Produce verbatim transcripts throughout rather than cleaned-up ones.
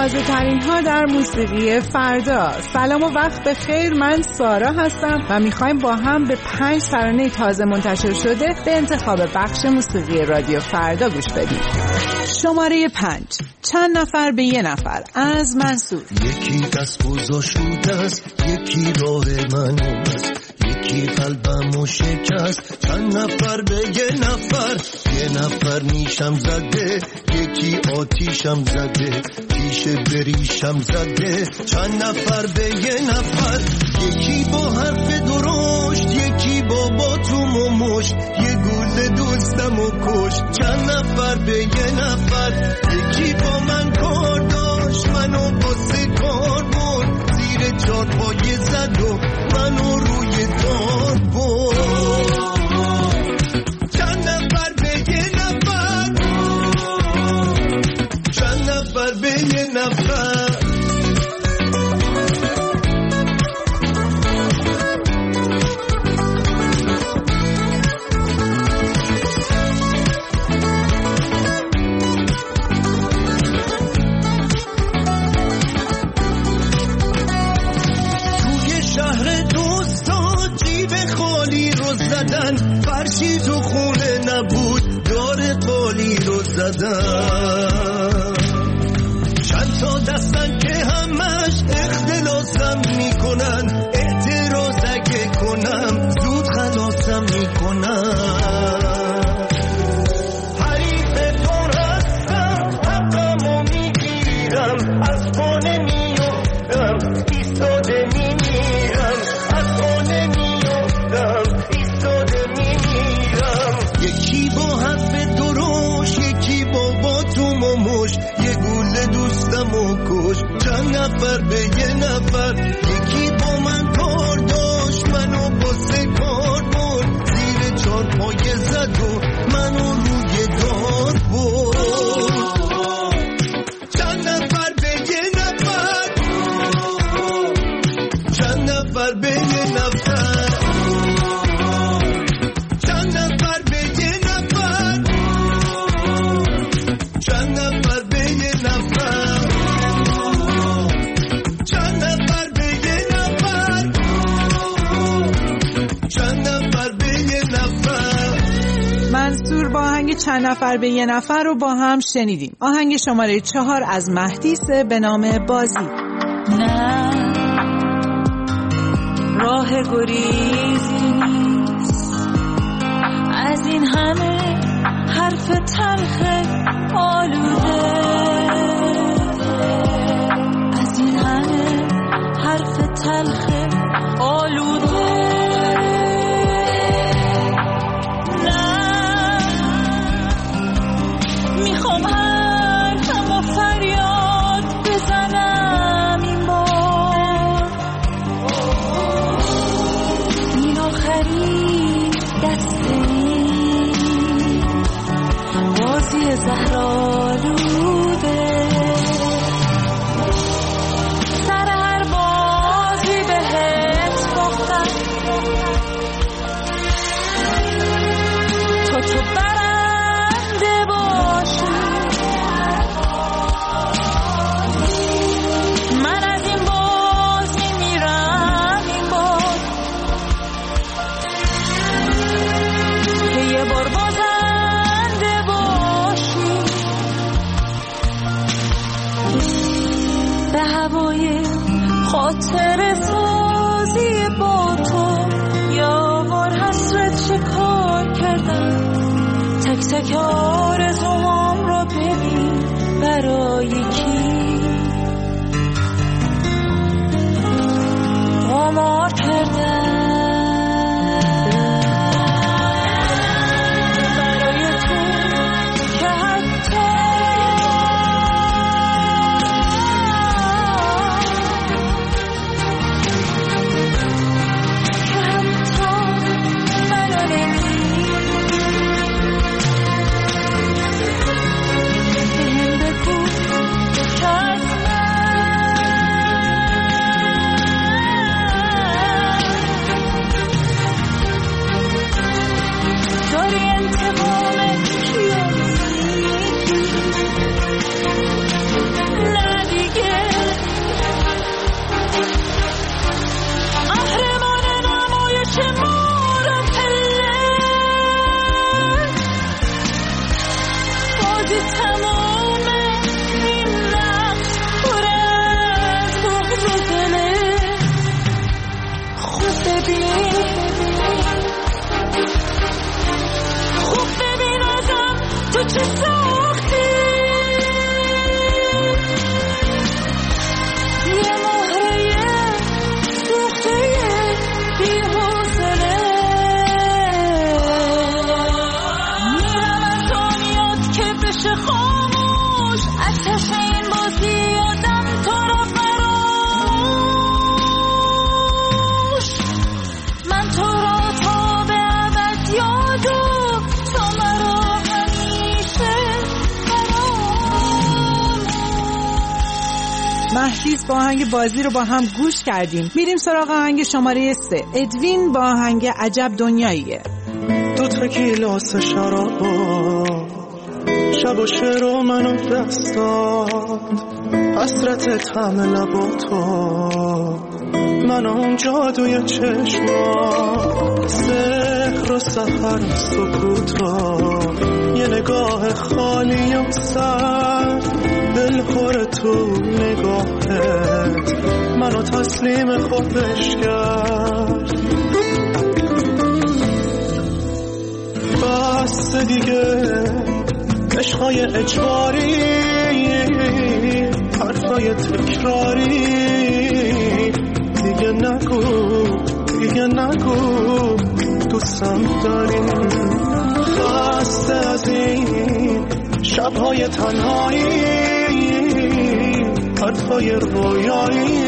تازه ترین ها در موسیقی فردا. سلام و وقت بخیر، من سارا هستم و میخوایم با هم به پنج ترانه تازه منتشر شده به انتخاب بخش موسیقی رادیو فردا گوش بدیم. شماره پنج، چند نفر به یه نفر از منصور. یکی دست گذاشت است، یکی راه من است، یکی قلبمو شکست. چند نفر به یه نفر، یه نفر نیشم زده، یکی آتیشم زده، پیش بریشم زده. چند نفر به یه نفر، یکی با حرف درشت، یکی با باتوم و مشت، یه گل دوستمو کشت. چند نفر به یه نفر، یکی با من کار داشت، منو باسه کار برد، زیر چار پایه زد و منو روی دار برد. چند نفر به یه نفر، چند نفر به یه نفر. فرشی تو خونه نبود، دار قالی رو زدن. چند تا دستن که همش اختلاسم میکنن، اعتراض اگه کنم زود خلاصم میکنن. حریفتون هستم، حقمو میگیرم، از خونه میفتم، ایستاده میمیرم، از خونه میفتم، ایستاده میمیرم. یکی با حرف درشت، یکی با باتوم و مشت، یه گوله دوستمو کشت. چند نفر به یه نفر، یکی با من کار داشت، منو باسه کار برد، زیر چار پایه زد و منو روی دار برد. چند نفر به یه نفر، چند نفر به یه نفر. منصور با آهنگ چند نفر به یه نفر رو با هم شنیدیم. آهنگ شماره چهار از مهدیسه به نام بازی. نه راه گریزی نیست از این همه حرف تلخ آلوده، از این همه حرف تلخ آلوده. میخوام حرفم و فریاد بزنم این بار، این آخری دست این بازی زهرآلوده. سر هر بازی بهت گفتم تو تو برنده باشی، من از این بازی میرم این بار که یه بار بازنده باشی. به هوای خاطر سازی با تو یا بار حسرت شکار کردم، تک تک آرزوام رو ببین برای کی قمار کردم. برای تو که حتی که حتی منو نمی‌بینی. بهم بگو که از من مهدیس با آهنگ بازی رو با هم گوش کردیم. میریم سراغ آهنگ شماره سه. ادوین با آهنگ عجب دنیاییه. دو تا گیلاس شراب شب و شعر و منو دست داد، حسرت طعم لباتو منو اون جادوی چشما، سحر و سحر و سکوتا، یه نگاه خالی و سر دل خور تو نگاهت منو تسلیم خودش کرد. بس دیگه عشقای اجباری، حرفای تکراری، دیگه نگو دیگه نگو دوستم داری. خسته از این شبهای تنهایی، حرفای رویایی،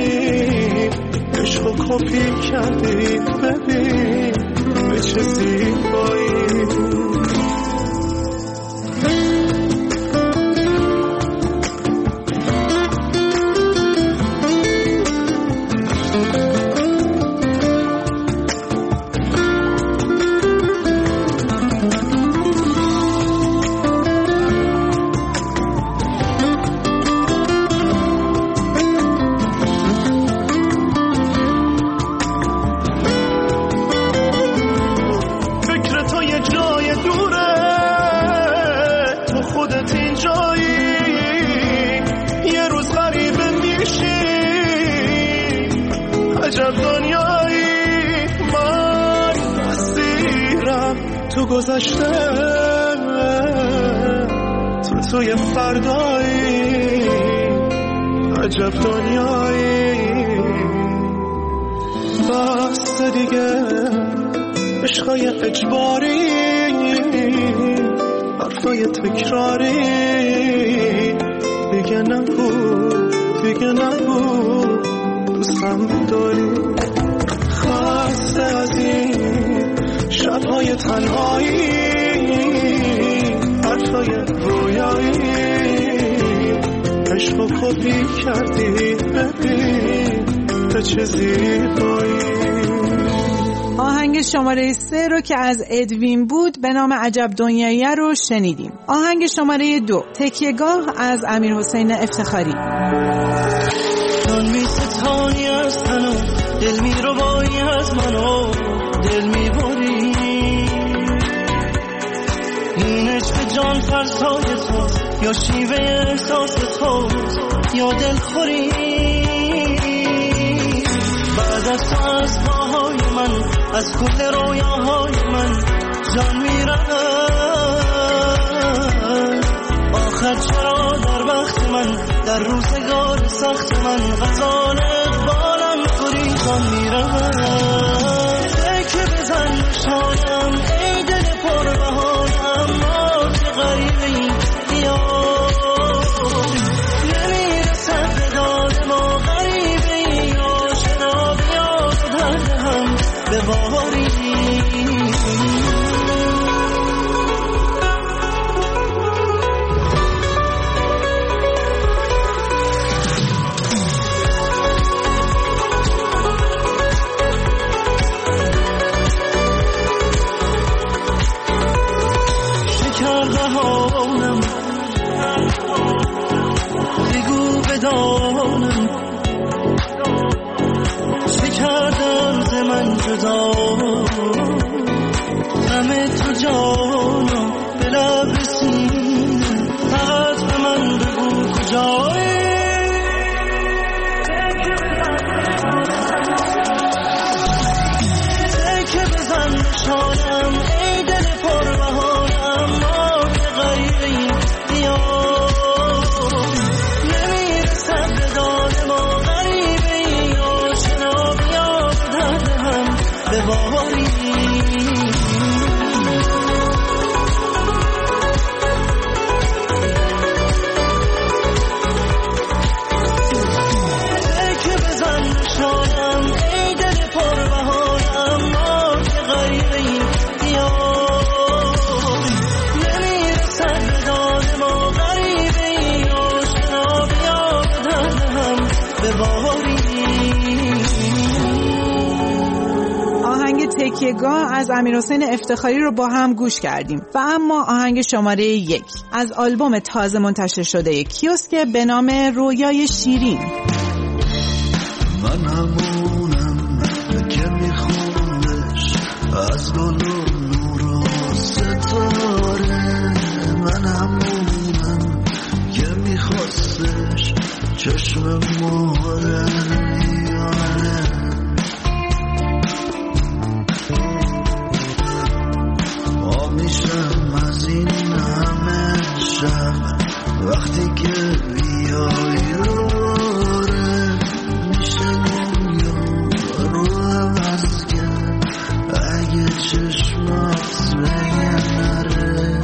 عشقو کپی کردی ببین به چه زیبایی. گذشته تو توی فردایی، عجب دنیایی. بس دیگه عشقای اجباری، حرفای تکراری، دیگه نگو دیگه نگو دوستم داری. خسته از این شبهای تنهایی، حرفای رویایی، عشقو کپی کردی ببین به چه زیبایی. آهنگ شماره سه رو که از ادوین بود به نام عجب دنیایی رو شنیدیم. آهنگ شماره دو تکیهگاه از امیر حسین افتخاری. من می ستانی از تنو، دل می رو بایی از منو، دل می باری. این عشق جان فرسای توست، یا شیوه احساس توست، یا دل خوری. بعد از تو از پاهای من، از کل رویاهای من جان می رود. آخر چرا در وقت من، در روزگار سخت من، غزال اقبالم خوری جان می رود. تکه بزن شایم ای دل پر بهایم، ما که غریبی یا نمیرسد به داد ما، غریبی یا شناب یا درد هم بباری. بذار همه تو جانم به لب رسیده فقط به من بگو کجایی تکه بزن نشانم ای دل پر بهارم ما که غریبه این دیار نمیرسد به داد ما غریبه این آشنا بیا به درد هم بباری تکیه‌گاه از امیرحسین افتخاری رو با هم گوش کردیم و اما آهنگ شماره یک از آلبوم تازه منتشر شده کیوسک به نام رویای شیرین. من همونم که میخونش از گل و نور و ستاره، من همونم که میخواستش چشم مهره وقتی که بیایی روره میشه دنیا رو عوض کرد اگه چشمات بگه نره.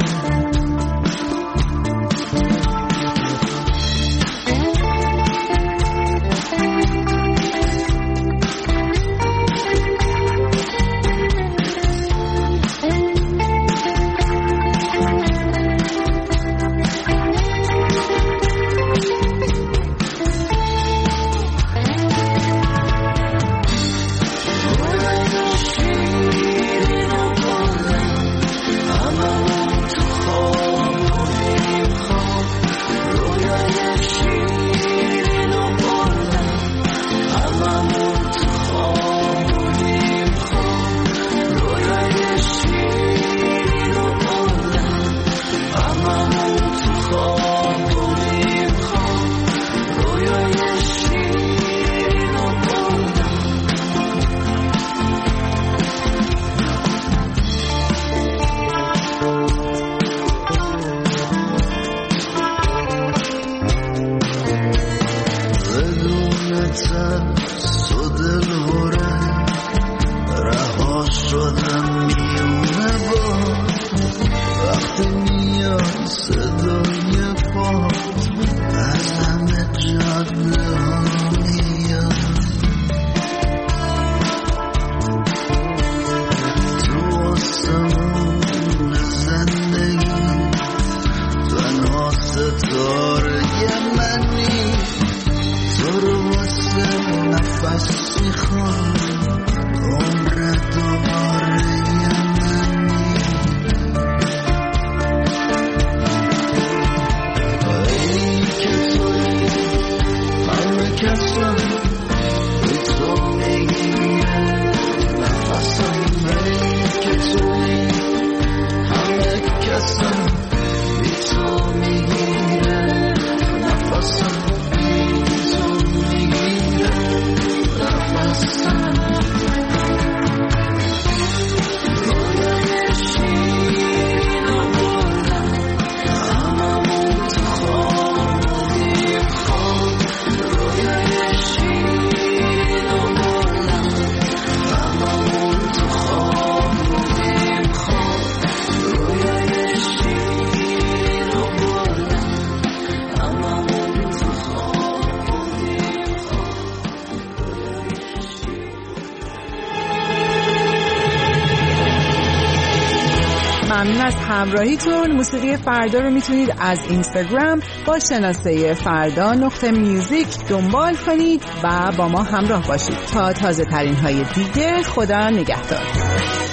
ممنون از همراهیتون. موسیقی فردا رو میتونید از اینستاگرام با شناسه فردا نقطه میوزیک دنبال کنید و با ما همراه باشید تا تازه ترین های دیگه. خدا نگهدار.